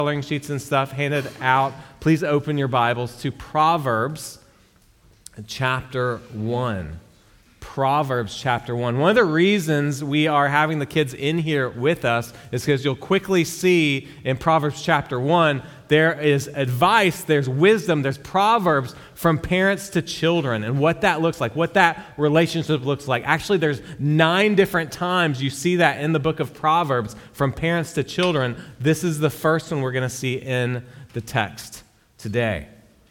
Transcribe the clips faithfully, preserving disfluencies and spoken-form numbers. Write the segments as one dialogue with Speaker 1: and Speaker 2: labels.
Speaker 1: coloring sheets and stuff handed out. Please open your Bibles to Proverbs chapter one. Proverbs chapter one. One of the reasons we are having the kids in here with us is because you'll quickly see in Proverbs chapter one, there is advice, there's wisdom, there's proverbs from parents to children and what that looks like, what that relationship looks like. Actually, there's nine different times you see that in the book of Proverbs from parents to children. This is the first one we're going to see in the text today.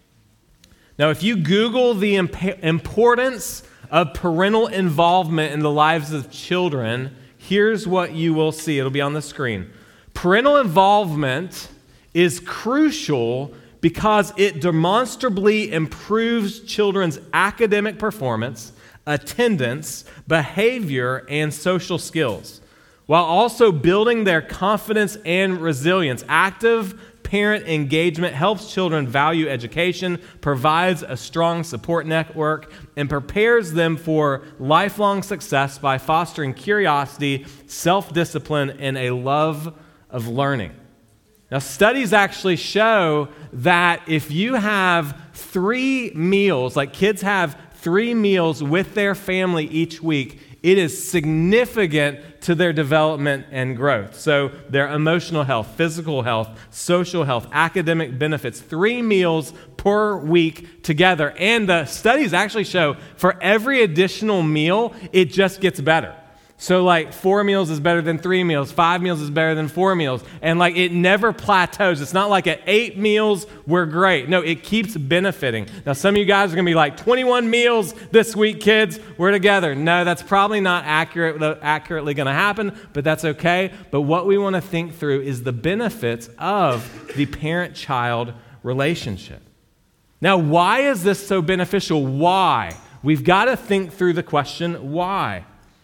Speaker 1: Now, if you Google the imp- importance of parental involvement in the lives of children, here's what you will see. It'll be on the screen. Parental involvement is crucial because it demonstrably improves children's academic performance, attendance, behavior, and social skills, while also building their confidence and resilience. Active parent engagement helps children value education, provides a strong support network, and prepares them for lifelong success by fostering curiosity, self-discipline, and a love of learning. Now, studies actually show that if you have three meals, like kids have three meals with their family each week, it is significant to their development and growth. So their emotional health, physical health, social health, academic benefits, three meals per week together. And the studies actually show for every additional meal, it just gets better. So like four meals is better than three meals, five meals is better than four meals. And like it never plateaus. It's not like at eight meals, we're great. No, it keeps benefiting. Now some of you guys are going to be like, twenty-one meals this week, kids, we're together. No, that's probably not accurate, accurately going to happen, but that's okay. But what we want to think through is the benefits of the parent-child relationship. Now, why is this so beneficial? Why? We've got to think through the question, why?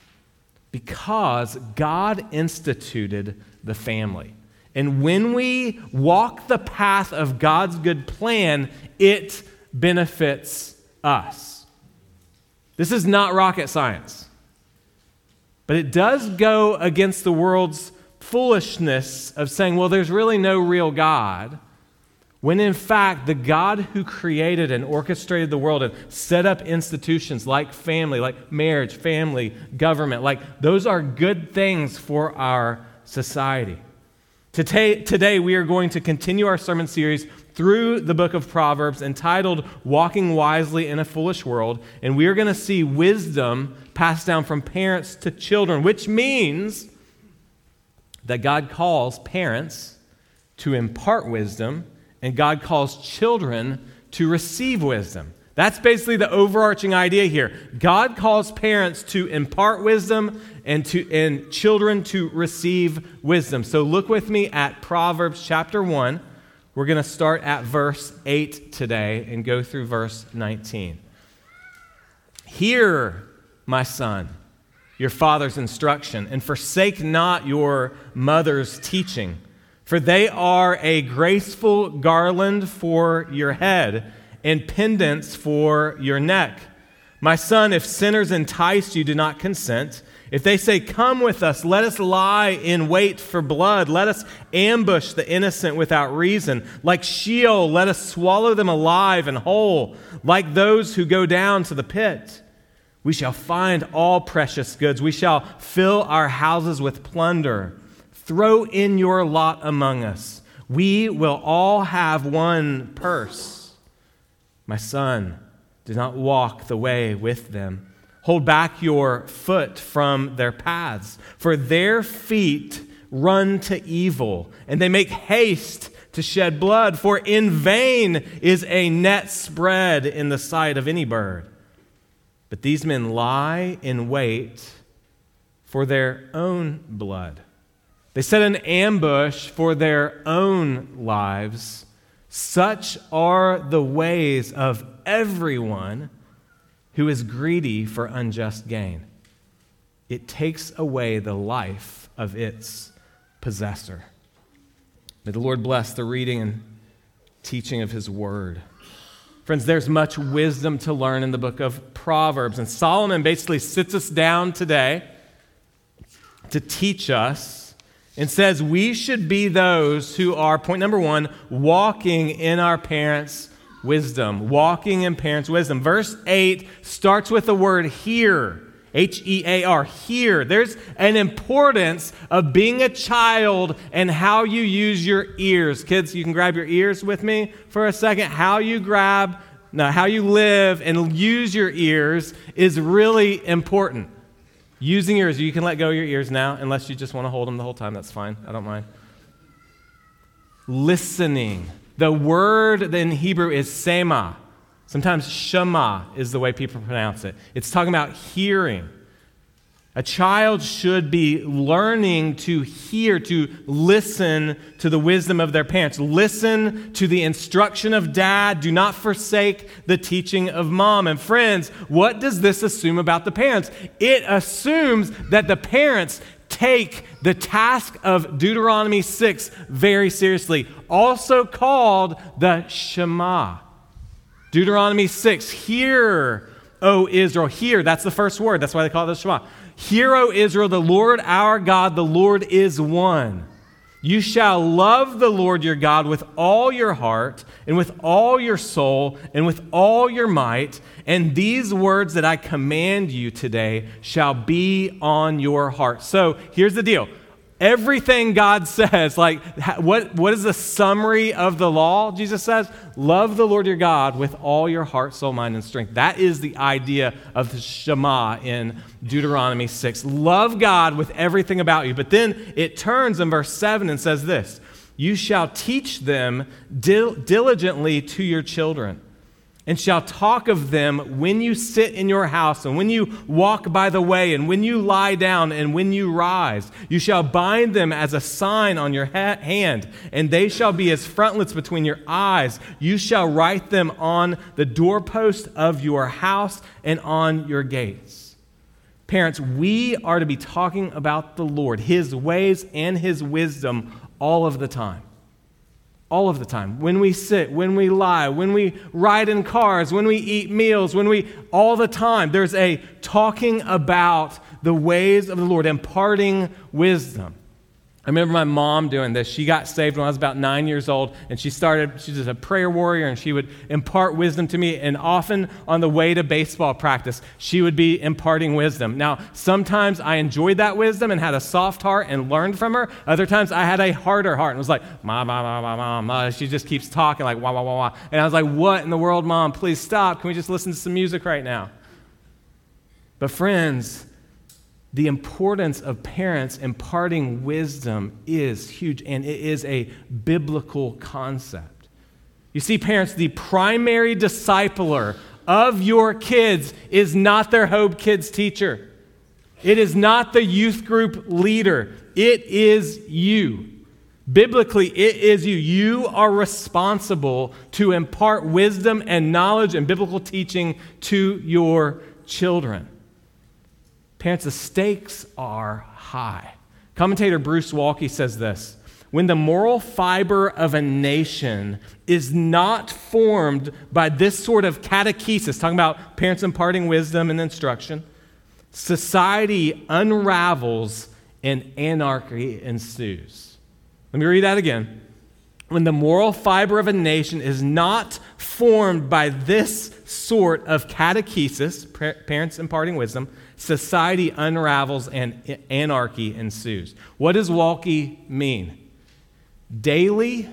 Speaker 1: Because God instituted the family. And when we walk the path of God's good plan, it benefits us. This is not rocket science. But it does go against the world's foolishness of saying, well, there's really no real God, when in fact, the God who created and orchestrated the world and set up institutions like family, like marriage, family, government, like those are good things for our society. Today, today we are going to continue our sermon series through the book of Proverbs entitled Walking Wisely in a Foolish World, and we are going to see wisdom passed down from parents to children, which means that God calls parents to impart wisdom, and God calls children to receive wisdom. That's basically the overarching idea here. God calls parents to impart wisdom and to and children to receive wisdom. So look with me at Proverbs chapter one. We're going to start at verse eight today and go through verse nineteen. Hear, my son, your father's instruction, and forsake not your mother's teaching. For they are a graceful garland for your head and pendants for your neck. My son, if sinners entice you, do not consent. If they say, come with us, let us lie in wait for blood. Let us ambush the innocent without reason. Like Sheol, let us swallow them alive and whole. Like those who go down to the pit. We shall find all precious goods. We shall fill our houses with plunder. Throw in your lot among us. We will all have one purse. My son, do not walk the way with them. Hold back your foot from their paths, for their feet run to evil, and they make haste to shed blood, for in vain is a net spread in the sight of any bird. But these men lie in wait for their own blood. They set an ambush for their own lives. Such are the ways of everyone who is greedy for unjust gain. It takes away the life of its possessor. May the Lord bless the reading and teaching of his word. Friends, there's much wisdom to learn in the book of Proverbs, and Solomon basically sits us down today to teach us and says we should be those who are, point number one, walking in our parents' wisdom. Walking in parents' wisdom. Verse eight starts with the word hear. H E A R, hear. There's an importance of being a child and how you use your ears. Kids, you can grab your ears with me for a second. How you grab, no, how you live and use your ears is really important. Using yours, you can let go of your ears now, unless you just want to hold them the whole time. That's fine. I don't mind. Listening. The word in Hebrew is sema. Sometimes shema is the way people pronounce it. It's talking about hearing. A child should be learning to hear, to listen to the wisdom of their parents. Listen to the instruction of dad. Do not forsake the teaching of mom. And friends, what does this assume about the parents? It assumes that the parents take the task of Deuteronomy six very seriously, also called the Shema. Deuteronomy six, hear, O Israel. Hear, that's the first word. That's why they call it the Shema. Hear, O Israel, the Lord our God, the Lord is one. You shall love the Lord your God with all your heart and with all your soul and with all your might. And these words that I command you today shall be on your heart. So here's the deal. Everything God says, like what, what is the summary of the law? Jesus says, love the Lord your God with all your heart, soul, mind, and strength. That is the idea of the Shema in Deuteronomy six. Love God with everything about you. But then it turns in verse seven and says this, you shall teach them dil- diligently to your children, and shall talk of them when you sit in your house, and when you walk by the way, and when you lie down, and when you rise. You shall bind them as a sign on your ha- hand, and they shall be as frontlets between your eyes. You shall write them on the doorpost of your house and on your gates. Parents, we are to be talking about the Lord, His ways and His wisdom all of the time. All of the time. When we sit, when we lie, when we ride in cars, when we eat meals, when we, all the time, there's a talking about the ways of the Lord, imparting wisdom. I remember my mom doing this. She got saved when I was about nine years old, and she started, she's just a prayer warrior, and she would impart wisdom to me, and often on the way to baseball practice, she would be imparting wisdom. Now, sometimes I enjoyed that wisdom and had a soft heart and learned from her. Other times I had a harder heart and was like, ma, ma, ma, ma, ma, ma. She just keeps talking like, wah, wah, wah, wah. And I was like, what in the world, Mom? Please stop. Can we just listen to some music right now? But friends, the importance of parents imparting wisdom is huge, and it is a biblical concept. You see, parents, the primary discipler of your kids is not their Hope Kids teacher. It is not the youth group leader. It is you. Biblically, it is you. You are responsible to impart wisdom and knowledge and biblical teaching to your children. Parents, the stakes are high. Commentator Bruce Walke says this, when the moral fiber of a nation is not formed by this sort of catechesis, talking about parents imparting wisdom and instruction, society unravels and anarchy ensues. Let me read that again. When the moral fiber of a nation is not formed by this sort of catechesis, parents imparting wisdom, society unravels and anarchy ensues. What does Walke mean? Daily,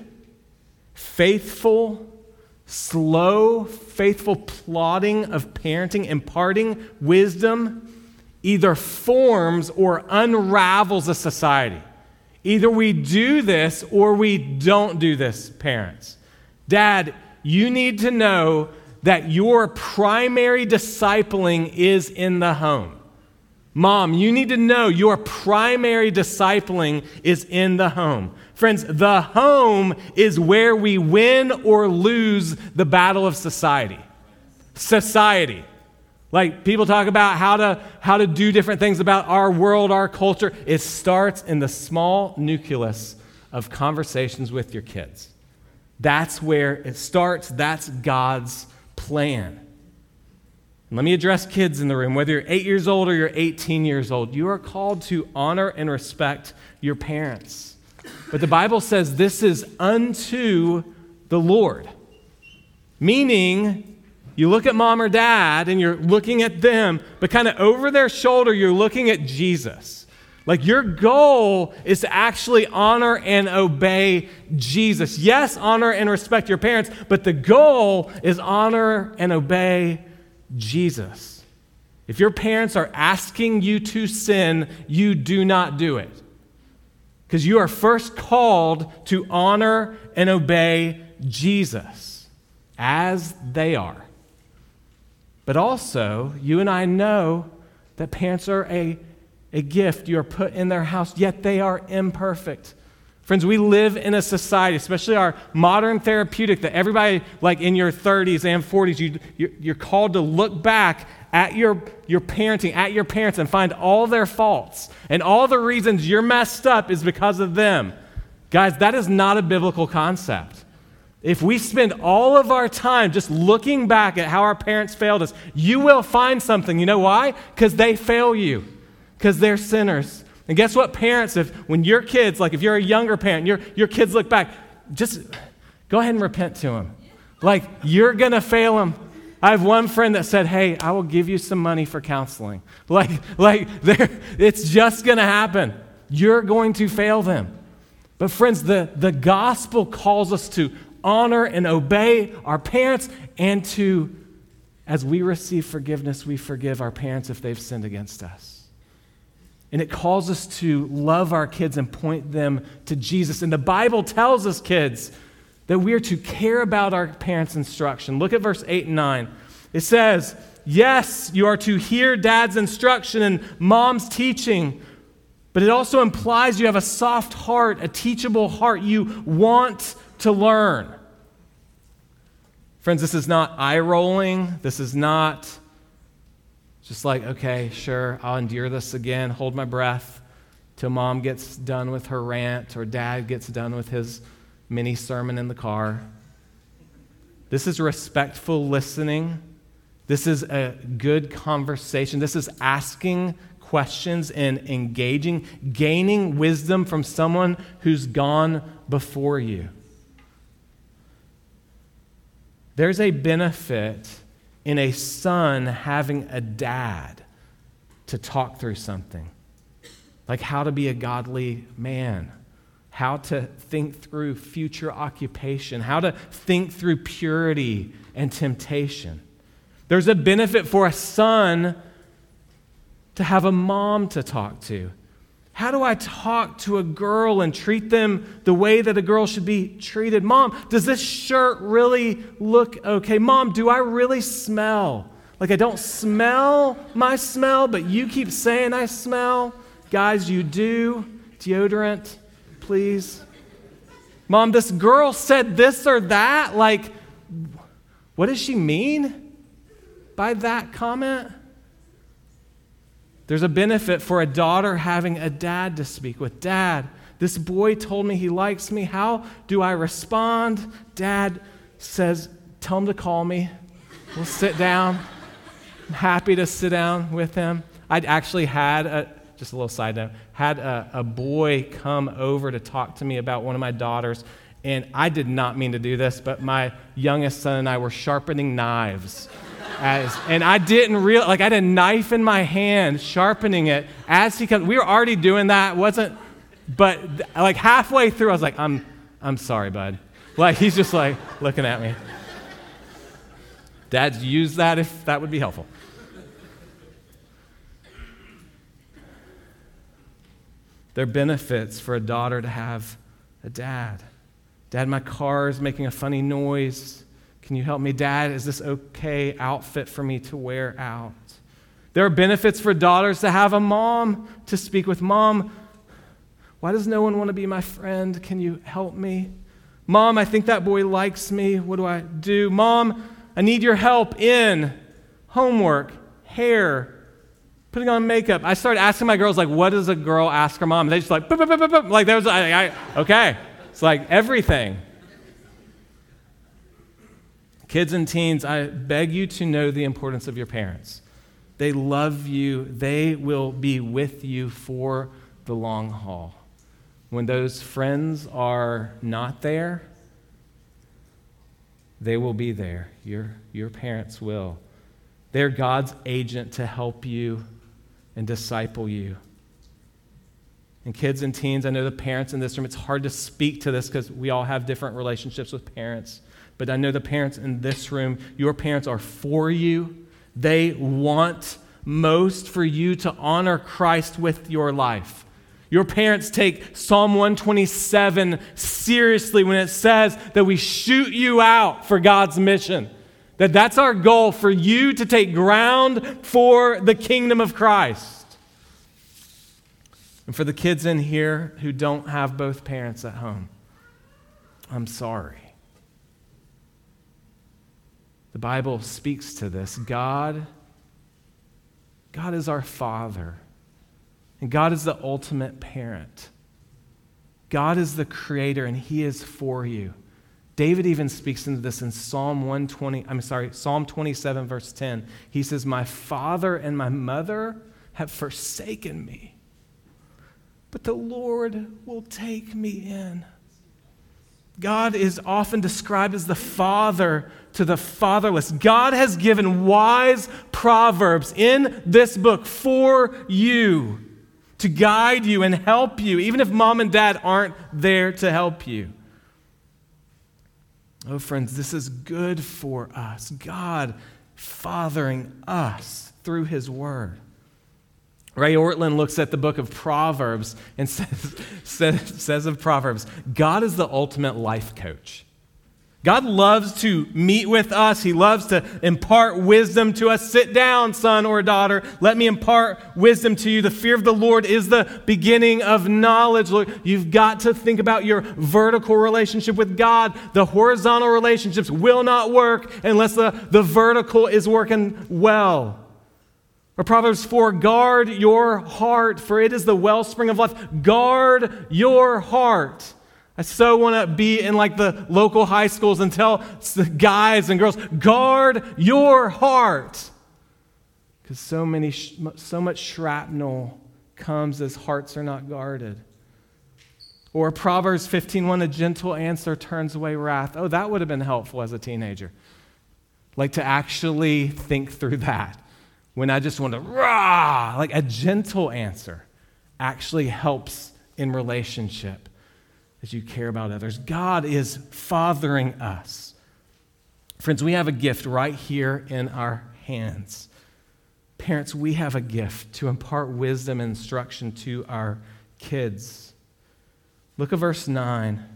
Speaker 1: faithful, slow, faithful plotting of parenting, imparting wisdom, either forms or unravels a society. Either we do this or we don't do this, parents. Dad, you need to know that your primary discipling is in the home. Mom, you need to know your primary discipling is in the home. Friends, the home is where we win or lose the battle of society. Society. Like people talk about how to how to do different things about our world, our culture. It starts in the small nucleus of conversations with your kids. That's where it starts. That's God's plan. Let me address kids in the room. Whether you're eight years old or you're eighteen years old, you are called to honor and respect your parents. But the Bible says this is unto the Lord. Meaning, you look at mom or dad and you're looking at them, but kind of over their shoulder, you're looking at Jesus. Like your goal is to actually honor and obey Jesus. Yes, honor and respect your parents, but the goal is honor and obey Jesus. If your parents are asking you to sin, you do not do it. Because you are first called to honor and obey Jesus as they are. But also, you and I know that parents are a, a gift. You are put in their house, yet they are imperfect. Friends, we live in a society, especially our modern therapeutic, that everybody, like in your thirties and forties, you, you're called to look back at your, your parenting, at your parents, and find all their faults. And all the reasons you're messed up is because of them. Guys, that is not a biblical concept. If we spend all of our time just looking back at how our parents failed us, you will find something. You know why? Because they fail you. Because they're sinners. And guess what, parents, if when your kids, like if you're a younger parent, your, your kids look back, just go ahead and repent to them. Like, you're going to fail them. I have one friend that said, hey, I will give you some money for counseling. Like, like it's just going to happen. You're going to fail them. But friends, the, the gospel calls us to honor and obey our parents and to, as we receive forgiveness, we forgive our parents if they've sinned against us. And it calls us to love our kids and point them to Jesus. And the Bible tells us, kids, that we are to care about our parents' instruction. Look at verse eight and nine. It says, yes, you are to hear dad's instruction and mom's teaching, but it also implies you have a soft heart, a teachable heart. You want to learn. Friends, this is not eye-rolling. This is not just like, okay, sure, I'll endure this again, hold my breath till mom gets done with her rant or dad gets done with his mini sermon in the car. This is respectful listening. This is a good conversation. This is asking questions and engaging, gaining wisdom from someone who's gone before you. There's a benefit in a son having a dad to talk through something, like how to be a godly man, how to think through future occupation, how to think through purity and temptation. There's a benefit for a son to have a mom to talk to. How do I talk to a girl and treat them the way that a girl should be treated? Mom, does this shirt really look okay? Mom, do I really smell? Like I don't smell my smell, but you keep saying I smell. Guys, you do. Deodorant, please. Mom, this girl said this or that. Like, what does she mean by that comment? There's a benefit for a daughter having a dad to speak with. Dad, this boy told me he likes me. How do I respond? Dad says, tell him to call me. We'll sit down. I'm happy to sit down with him. I'd actually had, a, just a little side note, had a, a boy come over to talk to me about one of my daughters, and I did not mean to do this, but my youngest son and I were sharpening knives. As, and I didn't realize, like I had a knife in my hand, sharpening it as he comes. We were already doing that, wasn't, but like halfway through, I was like, I'm, I'm sorry, bud. Like he's just like looking at me. Dads, use that if that would be helpful. There are benefits for a daughter to have a dad. Dad, my car is making a funny noise. Can you help me? Dad, is this okay outfit for me to wear out? There are benefits for daughters to have a mom to speak with. Mom, why does no one want to be my friend? Can you help me? Mom, I think that boy likes me. What do I do? Mom, I need your help in homework, hair, putting on makeup. I started asking my girls, like, what does a girl ask her mom? And they just like, boop, boop, boop, boop. Like, there was, I, I, okay. It's like everything. Kids and teens, I beg you to know the importance of your parents. They love you. They will be with you for the long haul. When those friends are not there, they will be there. Your, your parents will. They're God's agent to help you and disciple you. And kids and teens, I know the parents in this room, it's hard to speak to this because we all have different relationships with parents. But I know the parents in this room, your parents are for you. They want most for you to honor Christ with your life. Your parents take Psalm one twenty-seven seriously when it says that we shoot you out for God's mission. That that's our goal, for you to take ground for the kingdom of Christ. And for the kids in here who don't have both parents at home, I'm sorry. The Bible speaks to this. God, God is our Father. And God is the ultimate parent. God is the creator, and he is for you. David even speaks into this in Psalm one twenty, I'm sorry, Psalm twenty-seven, verse ten. He says, "My father and my mother have forsaken me, but the Lord will take me in." God is often described as the father to the fatherless. God has given wise proverbs in this book for you to guide you and help you, even if mom and dad aren't there to help you. Oh, friends, this is good for us. God fathering us through his word. Ray Ortlund looks at the book of Proverbs and says, says, says of Proverbs, God is the ultimate life coach. God loves to meet with us. He loves to impart wisdom to us. Sit down, son or daughter. Let me impart wisdom to you. The fear of the Lord is the beginning of knowledge. Look, you've got to think about your vertical relationship with God. The horizontal relationships will not work unless the, the vertical is working well. Or Proverbs four, guard your heart, for it is the wellspring of life. Guard your heart. I so want to be in like the local high schools and tell the guys and girls, guard your heart. Because so many, so much shrapnel comes as hearts are not guarded. Or Proverbs fifteen one, a gentle answer turns away wrath. Oh, that would have been helpful as a teenager. Like to actually think through that. When I just want to, rah, like a gentle answer actually helps in relationship as you care about others. God is fathering us. Friends, we have a gift right here in our hands. Parents, we have a gift to impart wisdom and instruction to our kids. Look at verse nine.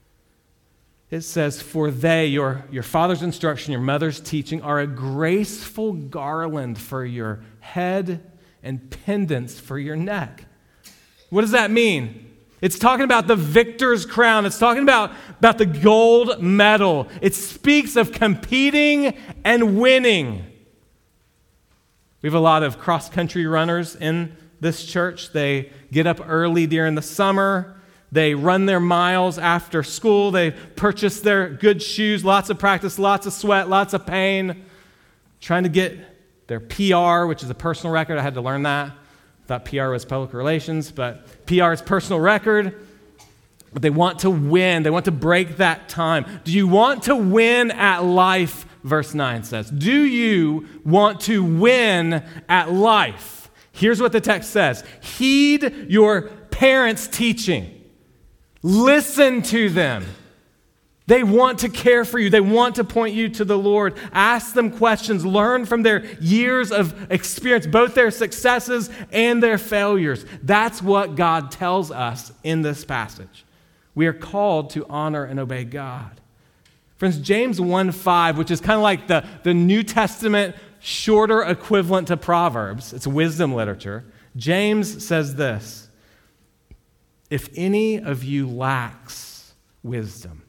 Speaker 1: It says, for they, your, your father's instruction, your mother's teaching, are a graceful garland for your head and pendants for your neck. What does that mean? It's talking about the victor's crown. It's talking about, about the gold medal. It speaks of competing and winning. We have a lot of cross-country runners in this church. They get up early during the summer. They run their miles after school. They purchase their good shoes, lots of practice, lots of sweat, lots of pain, trying to get their P R, which is a personal record. I had to learn that. I thought P R was public relations, but P R is personal record. But they want to win. They want to break that time. Do you want to win at life? Verse nine says. Do you want to win at life? Here's what the text says. Heed your parents' teaching. Listen to them. They want to care for you. They want to point you to the Lord. Ask them questions. Learn from their years of experience, both their successes and their failures. That's what God tells us in this passage. We are called to honor and obey God. Friends, James one five, which is kind of like the, the New Testament shorter equivalent to Proverbs. It's wisdom literature. James says this. If any of you lacks wisdom,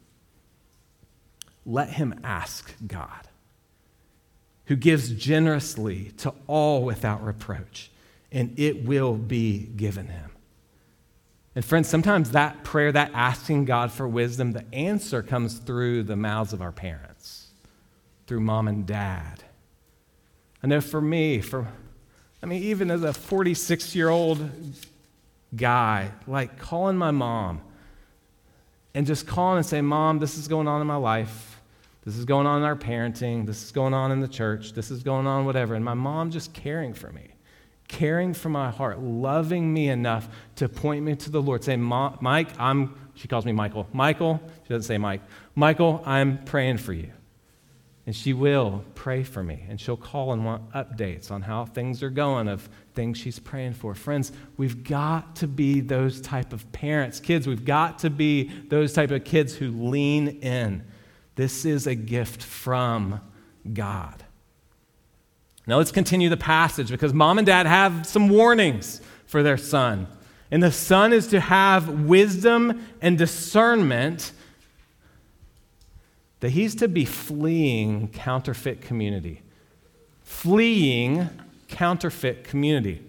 Speaker 1: let him ask God, who gives generously to all without reproach, and it will be given him. And friends, sometimes that prayer, that asking God for wisdom, the answer comes through the mouths of our parents. through mom and dad. I know for me, for I mean, even as a forty-six-year-old guy, like calling my mom and just calling and saying, Mom, this is going on in my life. This is going on in our parenting. This is going on in the church. This is going on whatever. And my mom just caring for me, caring for my heart, loving me enough to point me to the Lord, saying, Mike, I'm, she calls me Michael. Michael, she doesn't say Mike. Michael, I'm praying for you. And she will pray for me, and she'll call and want updates on how things are going, of things she's praying for. Friends, we've got to be those type of parents. Kids, we've got to be those type of kids who lean in. This is a gift from God. Now let's continue the passage, because mom and dad have some warnings for their son. And the son is to have wisdom and discernment, that he's to be fleeing counterfeit community. Fleeing counterfeit community.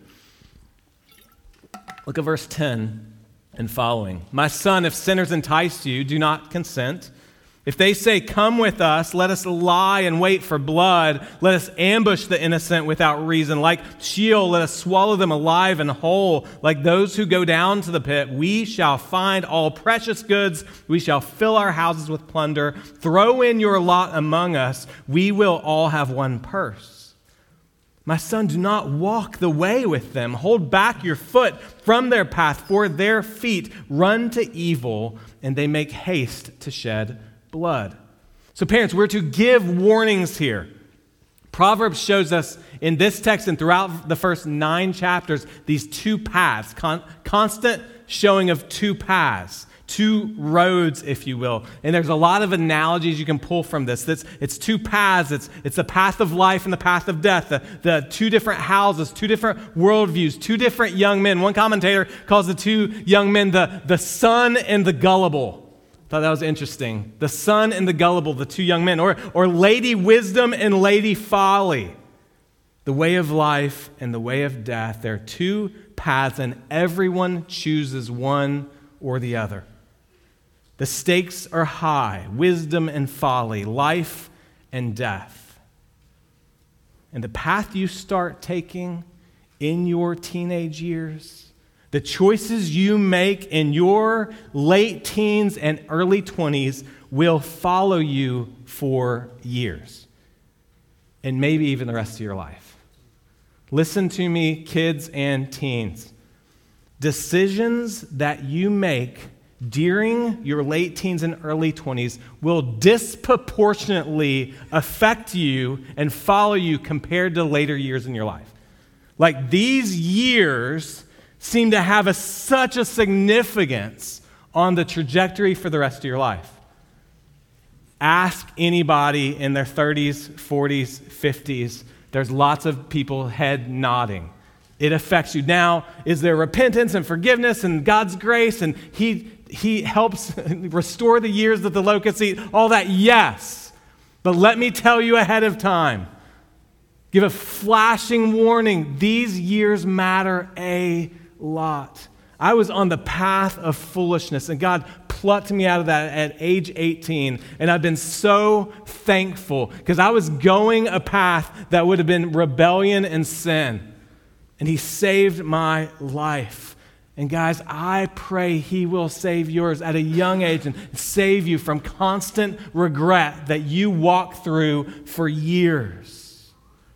Speaker 1: Look at verse ten and following. My son, if sinners entice you, do not consent. If they say, come with us, let us lie and wait for blood. Let us ambush the innocent without reason. Like Sheol, let us swallow them alive and whole. Like those who go down to the pit, we shall find all precious goods. We shall fill our houses with plunder. Throw in your lot among us. We will all have one purse. My son, do not walk the way with them. Hold back your foot from their path, for their feet run to evil, and they make haste to shed blood. So parents, we're to give warnings here. Proverbs shows us in this text and throughout the first nine chapters these two paths, con- constant showing of two paths, two roads, if you will. And there's a lot of analogies you can pull from this. It's, it's two paths. It's, it's the path of life and the path of death, the, the two different houses, two different worldviews, two different young men. One commentator calls the two young men the, the son and the gullible. Thought that was interesting. The son and the gullible, the two young men. Or, or Lady Wisdom and Lady Folly. The way of life and the way of death. There are two paths, and everyone chooses one or the other. The stakes are high. Wisdom and folly. Life and death. And the path you start taking in your teenage years, the choices you make in your late teens and early twenties will follow you for years, and maybe even the rest of your life. Listen to me, kids and teens. Decisions that you make during your late teens and early twenties will disproportionately affect you and follow you compared to later years in your life. Like these years seem to have a, such a significance on the trajectory for the rest of your life. Ask anybody in their thirties, forties, fifties. There's lots of people head nodding. It affects you. Now, is there repentance and forgiveness and God's grace, and He He helps restore the years that the locusts eat? All that, yes. But let me tell you ahead of time, give a flashing warning. These years matter a lot. I was on the path of foolishness, and God plucked me out of that at age eighteen, and I've been so thankful because I was going a path that would have been rebellion and sin, and He saved my life. And guys, I pray He will save yours at a young age and save you from constant regret that you walk through for years.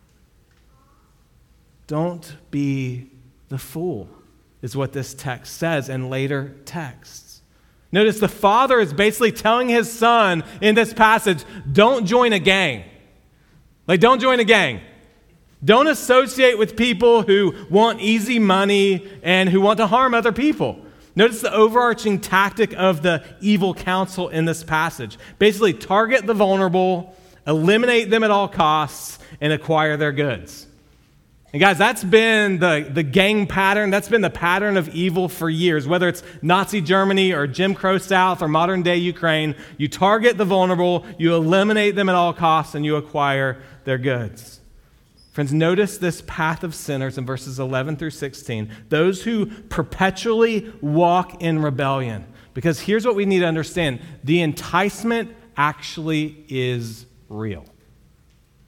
Speaker 1: Don't be the fool, is what this text says, and later texts. Notice the father is basically telling his son in this passage, don't join a gang. Like, don't join a gang. Don't associate with people who want easy money and who want to harm other people. Notice the overarching tactic of the evil counsel in this passage. Basically, target the vulnerable, eliminate them at all costs, and acquire their goods. And guys, that's been the, the gang pattern. That's been the pattern of evil for years. Whether it's Nazi Germany or Jim Crow South or modern day Ukraine, you target the vulnerable, you eliminate them at all costs, and you acquire their goods. Friends, notice this path of sinners in verses eleven through sixteen. Those who perpetually walk in rebellion. Because here's what we need to understand. The enticement actually is real.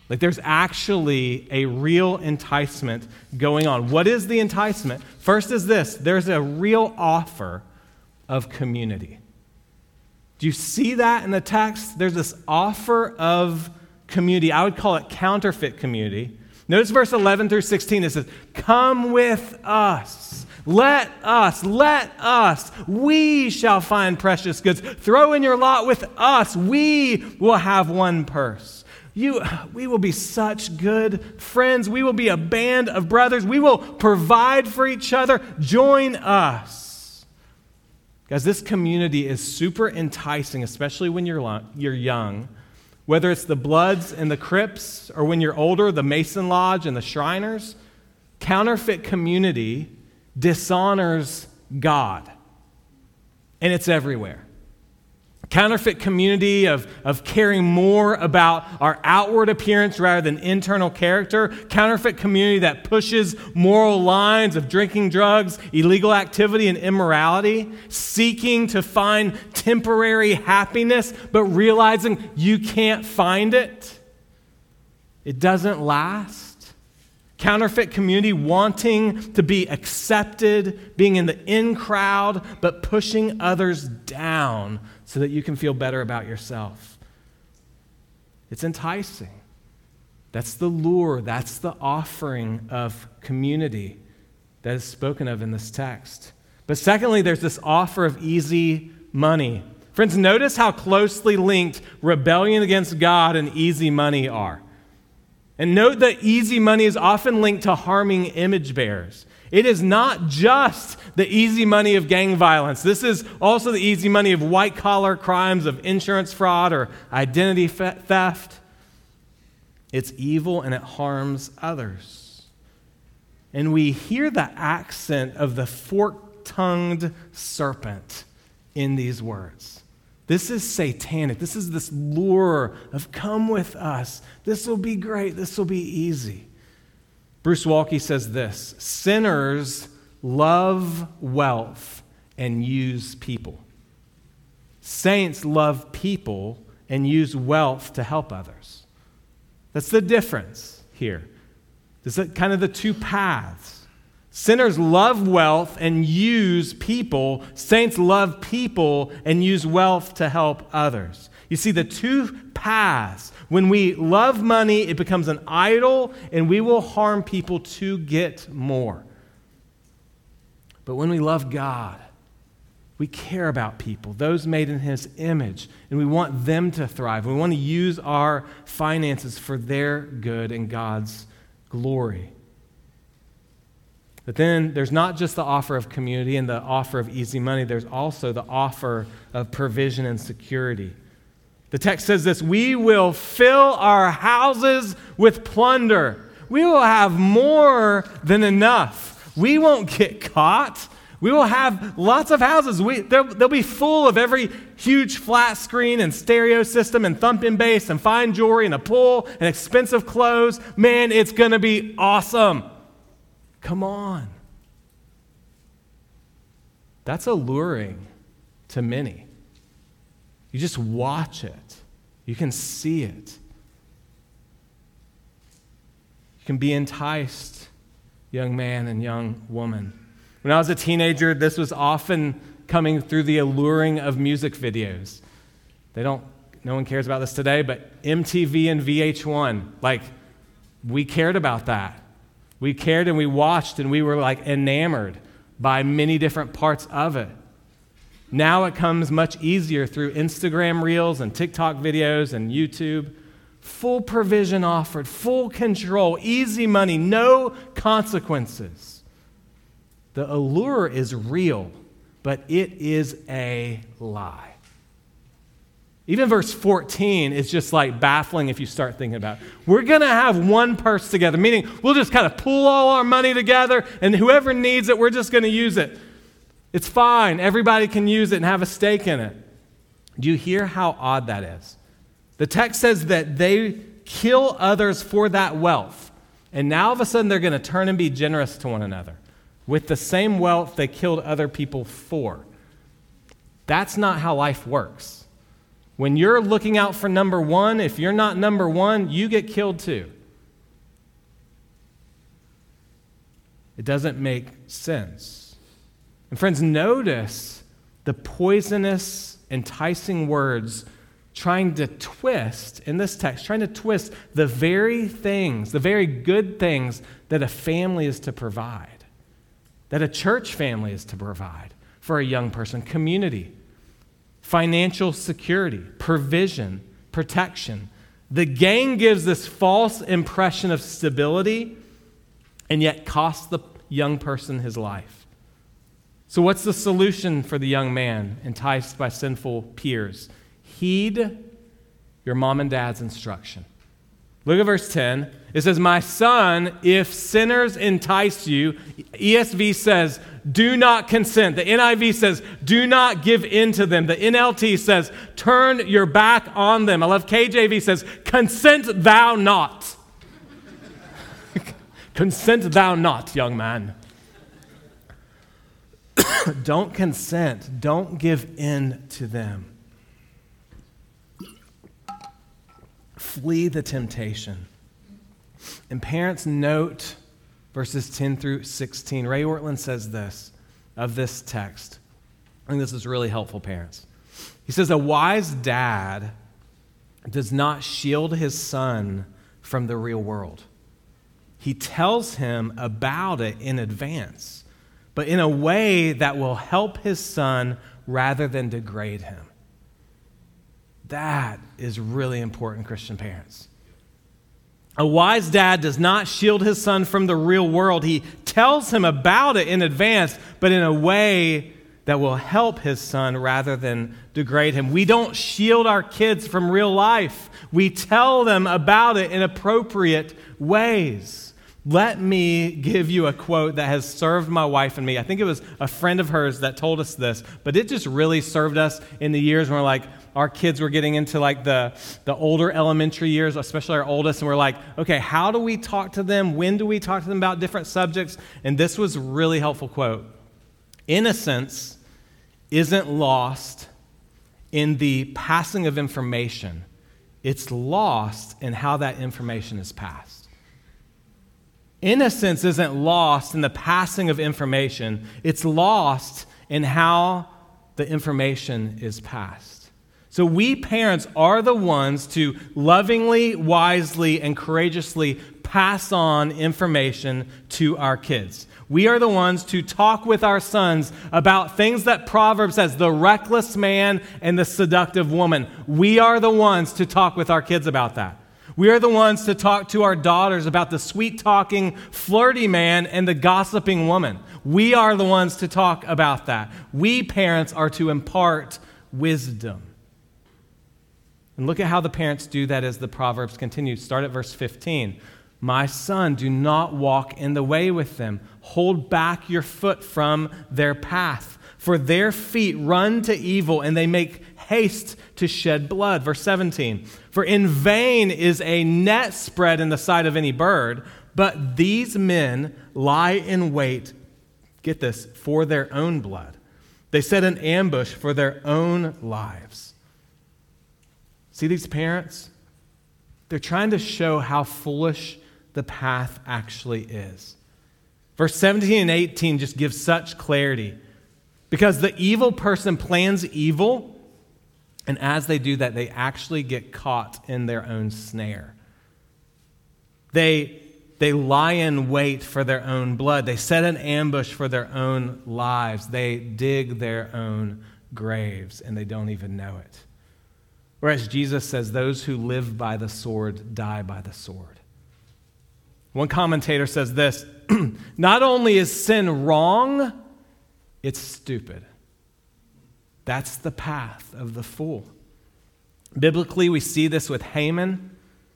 Speaker 1: Like there's actually a real enticement going on. What is the enticement? First is this, there's a real offer of community. Do you see that in the text? There's this offer of community. I would call it counterfeit community. Notice verse eleven through sixteen. It says, come with us. Let us, let us. We shall find precious goods. Throw in your lot with us. We will have one purse. You, we will be such good friends. We will be a band of brothers. We will provide for each other. Join us. Guys, this community is super enticing, especially when you're, you're young. Whether it's the Bloods and the Crips, or when you're older, the Mason Lodge and the Shriners, counterfeit community dishonors God. And it's everywhere. Counterfeit community of, of caring more about our outward appearance rather than internal character. Counterfeit community that pushes moral lines of drinking drugs, illegal activity, and immorality. Seeking to find temporary happiness, but realizing you can't find it. It doesn't last. Counterfeit community wanting to be accepted, being in the in crowd, but pushing others down so that you can feel better about yourself. It's enticing. That's the lure. That's the offering of community that is spoken of in this text. But secondly, there's this offer of easy money. Friends, notice how closely linked rebellion against God and easy money are. And note that easy money is often linked to harming image bearers. It is not just the easy money of gang violence. This is also the easy money of white-collar crimes of insurance fraud or identity theft. It's evil and it harms others. And we hear the accent of the fork-tongued serpent in these words. This is satanic. This is this lure of come with us. This will be great. This will be easy. Bruce Waltke says this, sinners love wealth and use people. Saints love people and use wealth to help others. That's the difference here. This is kind of the two paths. Sinners love wealth and use people. Saints love people and use wealth to help others. You see, the two paths. When we love money, it becomes an idol, and we will harm people to get more. But when we love God, we care about people, those made in His image, and we want them to thrive. We want to use our finances for their good and God's glory. But then there's not just the offer of community and the offer of easy money, there's also the offer of provision and security. The text says this, we will fill our houses with plunder. We will have more than enough. We won't get caught. We will have lots of houses. We, they'll, they'll be full of every huge flat screen and stereo system and thumping bass and fine jewelry and a pool and expensive clothes. Man, it's going to be awesome. Come on. That's alluring to many. You just watch it. You can see it. You can be enticed, young man and young woman. When I was a teenager, this was often coming through the alluring of music videos. They don't, no one cares about this today, but M T V and V H one, like, we cared about that. We cared and we watched and we were like enamored by many different parts of it. Now it comes much easier through Instagram Reels and TikTok videos and YouTube. Full provision offered, full control, easy money, no consequences. The allure is real, but it is a lie. Even verse fourteen is just like baffling if you start thinking about it. We're going to have one purse together, meaning we'll just kind of pool all our money together, and whoever needs it, we're just going to use it. It's fine. Everybody can use it and have a stake in it. Do you hear how odd that is? The text says that they kill others for that wealth, and now all of a sudden they're going to turn and be generous to one another with the same wealth they killed other people for. That's not how life works. When you're looking out for number one, if you're not number one, you get killed too. It doesn't make sense. And friends, notice the poisonous, enticing words trying to twist, in this text, trying to twist the very things, the very good things that a family is to provide, that a church family is to provide for a young person: community, financial security, provision, protection. The gang gives this false impression of stability and yet costs the young person his life. So what's the solution for the young man enticed by sinful peers? Heed your mom and dad's instruction. Look at verse ten. It says, "My son, if sinners entice you," E S V says, "do not consent." The N I V says, "do not give in to them." The N L T says, "turn your back on them." I love K J V says, "consent thou not." Consent thou not, young man. Don't consent. Don't give in to them. Flee the temptation. And parents, note verses ten through sixteen. Ray Ortlund says this of this text. I think this is really helpful, parents. He says, "A wise dad does not shield his son from the real world. He tells him about it in advance, but in a way that will help his son rather than degrade him." That is really important, Christian parents. A wise dad does not shield his son from the real world. He tells him about it in advance, but in a way that will help his son rather than degrade him. We don't shield our kids from real life. We tell them about it in appropriate ways. Let me give you a quote that has served my wife and me. I think it was a friend of hers that told us this, but it just really served us in the years when we're like, our kids were getting into like the, the older elementary years, especially our oldest, and we're like, okay, how do we talk to them? When do we talk to them about different subjects? And this was a really helpful quote. "Innocence isn't lost in the passing of information. It's lost in how that information is passed." Innocence isn't lost in the passing of information. It's lost in how the information is passed. So we parents are the ones to lovingly, wisely, and courageously pass on information to our kids. We are the ones to talk with our sons about things that Proverbs says, the reckless man and the seductive woman. We are the ones to talk with our kids about that. We are the ones to talk to our daughters about the sweet-talking, flirty man and the gossiping woman. We are the ones to talk about that. We parents are to impart wisdom. And look at how the parents do that as the Proverbs continue. Start at verse fifteen. "My son, do not walk in the way with them. Hold back your foot from their path. For their feet run to evil, and they make haste to shed blood." Verse seventeen. "For in vain is a net spread in the sight of any bird, but these men lie in wait," get this, "for their own blood. They set an ambush for their own lives." See these parents? They're trying to show how foolish the path actually is. Verse seventeen and eighteen just give such clarity. Because the evil person plans evil, and as they do that, they actually get caught in their own snare. They, they lie in wait for their own blood. They set an ambush for their own lives. They dig their own graves, and they don't even know it. Whereas Jesus says, those who live by the sword die by the sword. One commentator says this, not only is sin wrong, it's stupid. That's the path of the fool. Biblically, we see this with Haman.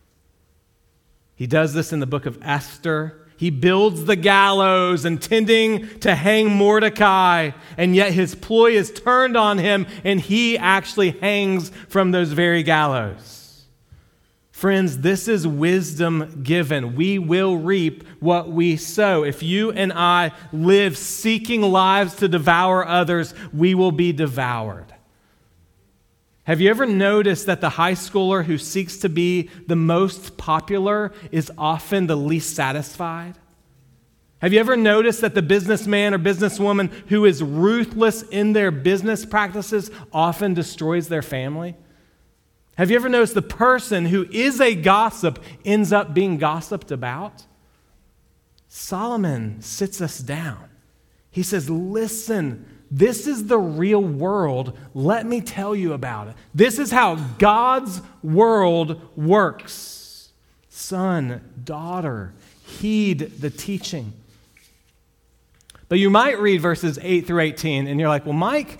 Speaker 1: He does this in the book of Esther. He builds the gallows intending to hang Mordecai, and yet his ploy is turned on him, and he actually hangs from those very gallows. Friends, this is wisdom given. We will reap what we sow. If you and I live seeking lives to devour others, we will be devoured. Have you ever noticed that the high schooler who seeks to be the most popular is often the least satisfied? Have you ever noticed that the businessman or businesswoman who is ruthless in their business practices often destroys their family? Have you ever noticed the person who is a gossip ends up being gossiped about? Solomon sits us down. He says, listen, this is the real world. Let me tell you about it. This is how God's world works. Son, daughter, heed the teaching. But you might read verses eight through eighteen, and you're like, well, Mike,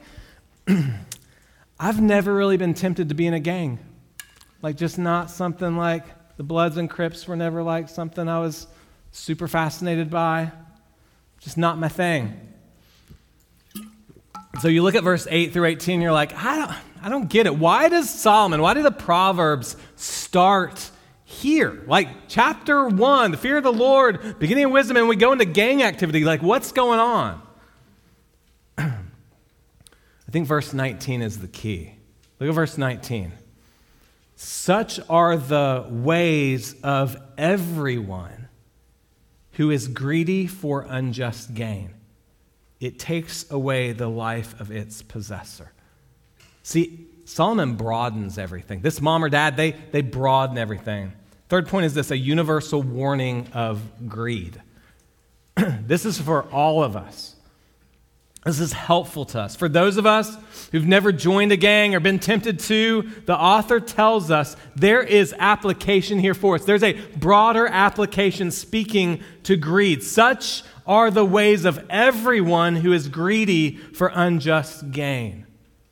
Speaker 1: I've never really been tempted to be in a gang. Like, just not something like the Bloods and Crips were never like something I was super fascinated by. Just not my thing. So you look at verse eight through eighteen, and you're like, I don't, I don't get it. Why does Solomon, why do the Proverbs start here? Like chapter one, the fear of the Lord, beginning of wisdom, and we go into gang activity. Like, what's going on? I think verse nineteen is the key. Look at verse nineteen. Such are the ways of everyone who is greedy for unjust gain. It takes away the life of its possessor. See, Solomon broadens everything. This mom or dad, they, they broaden everything. Third point is this, a universal warning of greed. This is for all of us. This is helpful to us. For those of us who've never joined a gang or been tempted to, the author tells us there is application here for us. There's a broader application speaking to greed. Such are the ways of everyone who is greedy for unjust gain.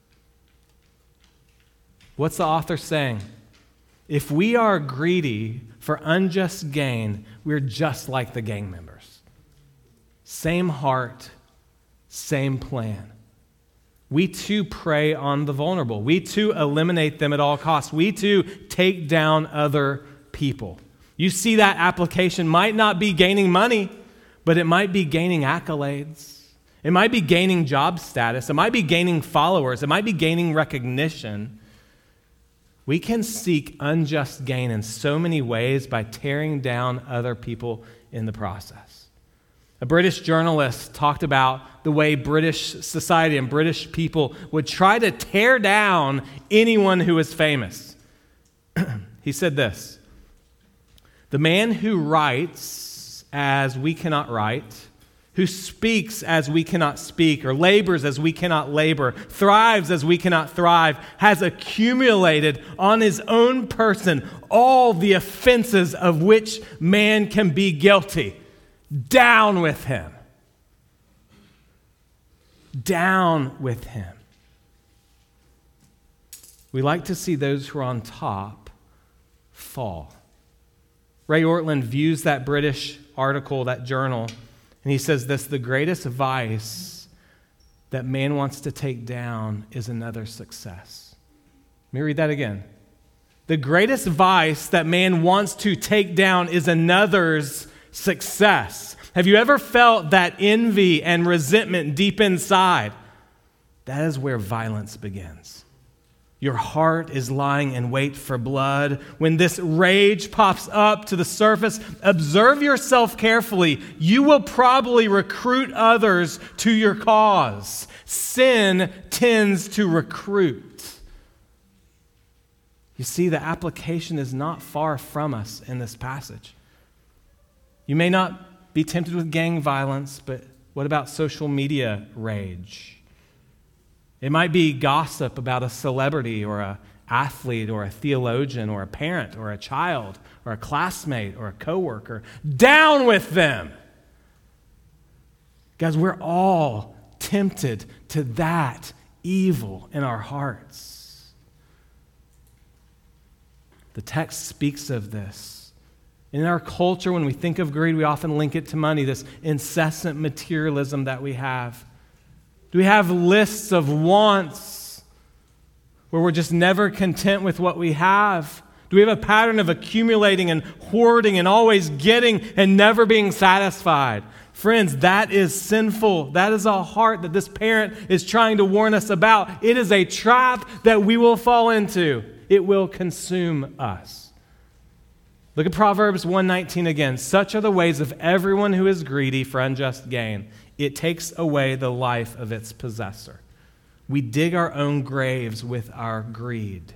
Speaker 1: What's the author saying? If we are greedy for unjust gain, we're just like the gang members. Same heart, same plan. We too prey on the vulnerable. We too eliminate them at all costs. We too take down other people. You see, that application might not be gaining money, but it might be gaining accolades. It might be gaining job status. It might be gaining followers. It might be gaining recognition. We can seek unjust gain in so many ways by tearing down other people in the process. A British journalist talked about the way British society and British people would try to tear down anyone who was famous. He said this, "The man who writes as we cannot write, who speaks as we cannot speak, or labors as we cannot labor, thrives as we cannot thrive, has accumulated on his own person all the offenses of which man can be guilty. Down with him. Down with him." We like to see those who are on top fall. Ray Ortlund views that British article, that journal, and he says this: the greatest vice that man wants to take down is another's success. Let me read that again. The greatest vice that man wants to take down is another's success. Have you ever felt that envy and resentment deep inside? That is where violence begins. Your heart is lying in wait for blood. When this rage pops up to the surface, observe yourself carefully. You will probably recruit others to your cause. Sin tends to recruit. You see, the application is not far from us in this passage. You may not be tempted with gang violence, but what about social media rage? It might be gossip about a celebrity or an athlete or a theologian or a parent or a child or a classmate or a coworker. Down with them! Guys, we're all tempted to that evil in our hearts. The text speaks of this. In our culture, when we think of greed, we often link it to money, this incessant materialism that we have. Do we have lists of wants where we're just never content with what we have? Do we have a pattern of accumulating and hoarding and always getting and never being satisfied? Friends, that is sinful. That is a heart that this parent is trying to warn us about. It is a trap that we will fall into. It will consume us. Look at Proverbs one nineteen again. Such are the ways of everyone who is greedy for unjust gain. It takes away the life of its possessor. We dig our own graves with our greed.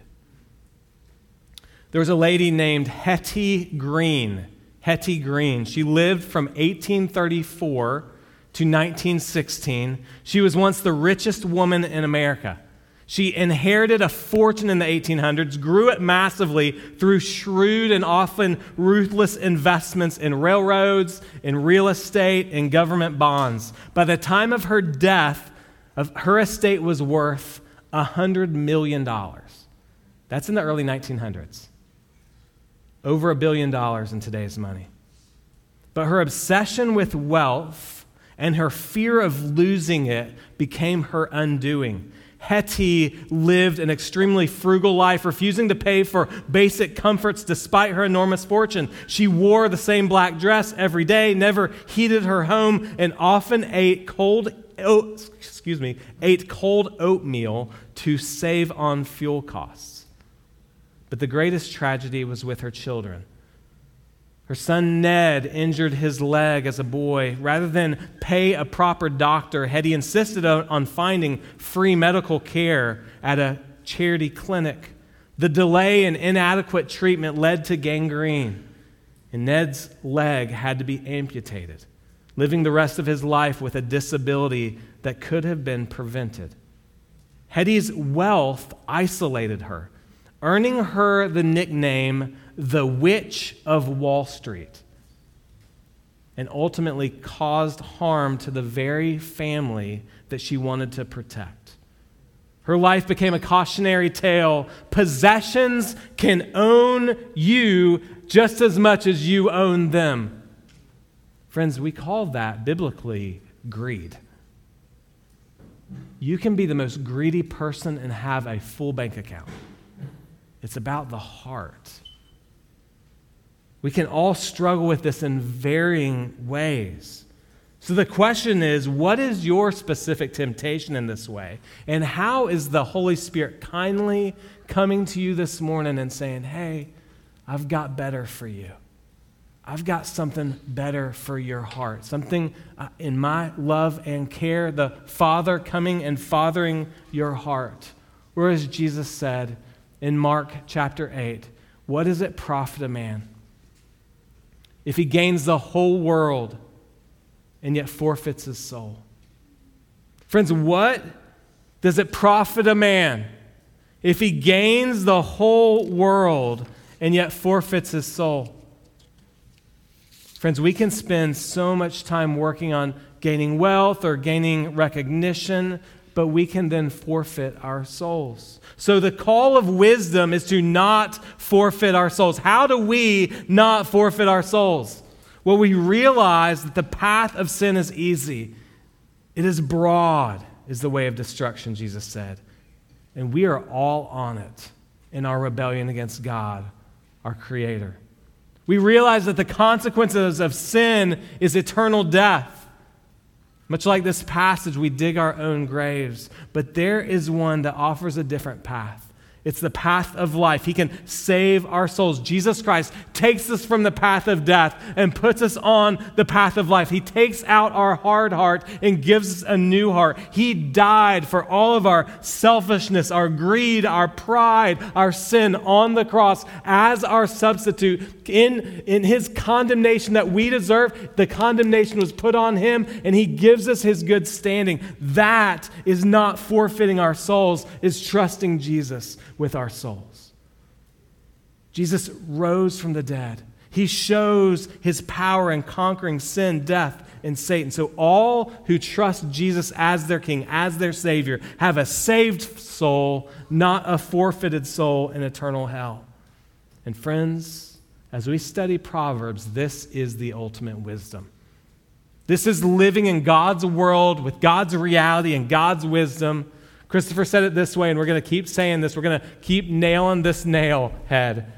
Speaker 1: There was a lady named Hetty Green. Hetty Green. She lived from eighteen thirty-four to nineteen sixteen. She was once the richest woman in America. She inherited a fortune in the eighteen hundreds, grew it massively through shrewd and often ruthless investments in railroads, in real estate, in government bonds. By the time of her death, her estate was worth one hundred million dollars. That's in the early nineteen hundreds. Over a billion dollars in today's money. But her obsession with wealth and her fear of losing it became her undoing. Hetty lived an extremely frugal life, refusing to pay for basic comforts despite her enormous fortune. She wore the same black dress every day, never heated her home, and often ate cold oat, excuse me, ate cold oatmeal to save on fuel costs. But the greatest tragedy was with her children. Her son Ned injured his leg as a boy. Rather than pay a proper doctor, Hetty insisted on finding free medical care at a charity clinic. The delay and inadequate treatment led to gangrene, and Ned's leg had to be amputated, living the rest of his life with a disability that could have been prevented. Hetty's wealth isolated her, earning her the nickname the Witch of Wall Street, and ultimately caused harm to the very family that she wanted to protect. Her life became a cautionary tale. Possessions can own you just as much as you own them. Friends, we call that biblically greed. You can be the most greedy person and have a full bank account. It's about the heart. We can all struggle with this in varying ways. So the question is, what is your specific temptation in this way? And how is the Holy Spirit kindly coming to you this morning and saying, hey, I've got better for you. I've got something better for your heart. Something uh, in my love and care, the Father coming and fathering your heart. Or as Jesus said in Mark chapter eight, what does it profit a man if he gains the whole world and yet forfeits his soul? Friends, what does it profit a man if he gains the whole world and yet forfeits his soul? Friends, we can spend so much time working on gaining wealth or gaining recognition, but we can then forfeit our souls. So the call of wisdom is to not forfeit our souls. How do we not forfeit our souls? Well, we realize that the path of sin is easy. It is broad, is the way of destruction, Jesus said. And we are all on it in our rebellion against God, our Creator. We realize that the consequences of sin is eternal death. Much like this passage, we dig our own graves, but there is one that offers a different path. It's the path of life. He can save our souls. Jesus Christ takes us from the path of death and puts us on the path of life. He takes out our hard heart and gives us a new heart. He died for all of our selfishness, our greed, our pride, our sin on the cross as our substitute. In, in his condemnation that we deserve, the condemnation was put on him, and he gives us his good standing. That is not forfeiting our souls, is trusting Jesus with our souls. Jesus rose from the dead. He shows his power in conquering sin, death, and Satan. So all who trust Jesus as their King, as their Savior, have a saved soul, not a forfeited soul in eternal hell. And friends, as we study Proverbs, this is the ultimate wisdom. This is living in God's world with God's reality and God's wisdom. Christopher said it this way, and we're going to keep saying this. We're going to keep nailing this nail head.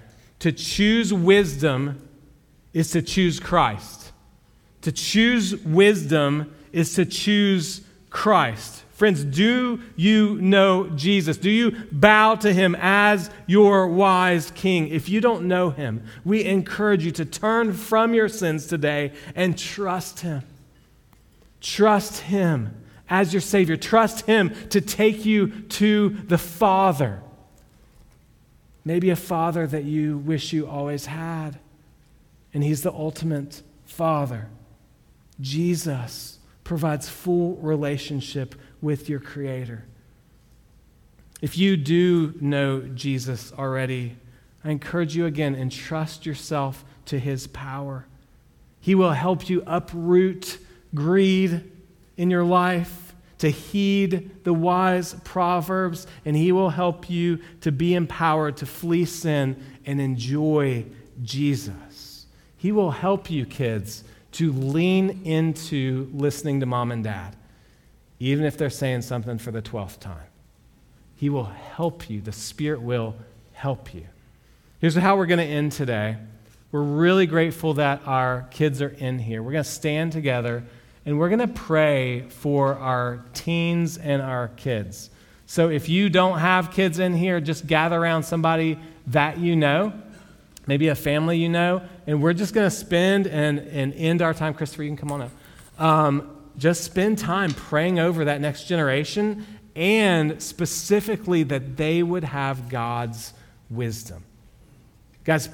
Speaker 1: To choose wisdom is to choose Christ. To choose wisdom is to choose Christ. Friends, do you know Jesus? Do you bow to him as your wise king? If you don't know him, we encourage you to turn from your sins today and trust him. Trust him as your Savior. Trust him to take you to the Father. Maybe a Father that you wish you always had. And he's the ultimate Father. Jesus provides full relationship with your Creator. If you do know Jesus already, I encourage you again, entrust yourself to his power. He will help you uproot greed in your life, to heed the wise proverbs, and he will help you to be empowered to flee sin and enjoy Jesus. He will help you, kids, to lean into listening to mom and dad, even if they're saying something for the twelfth time. He will help you. The Spirit will help you. Here's how we're going to end today. We're really grateful that our kids are in here. We're going to stand together, and we're going to pray for our teens and our kids. So if you don't have kids in here, just gather around somebody that you know, maybe a family you know, and we're just going to spend and, and end our time. Christopher, you can come on up. Um, just spend time praying over that next generation, and specifically that they would have God's wisdom. Guys,